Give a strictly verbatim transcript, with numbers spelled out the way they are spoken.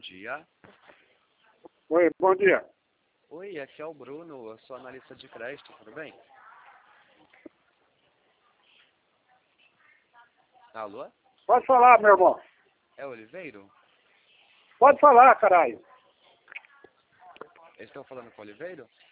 dia. Oi, bom dia. Oi, aqui é o Bruno, eu sou analista de crédito, tudo bem? Alô? Pode falar, meu irmão. É Oliveiro? Pode falar, caralho. Eles estão falando com o Oliveiro?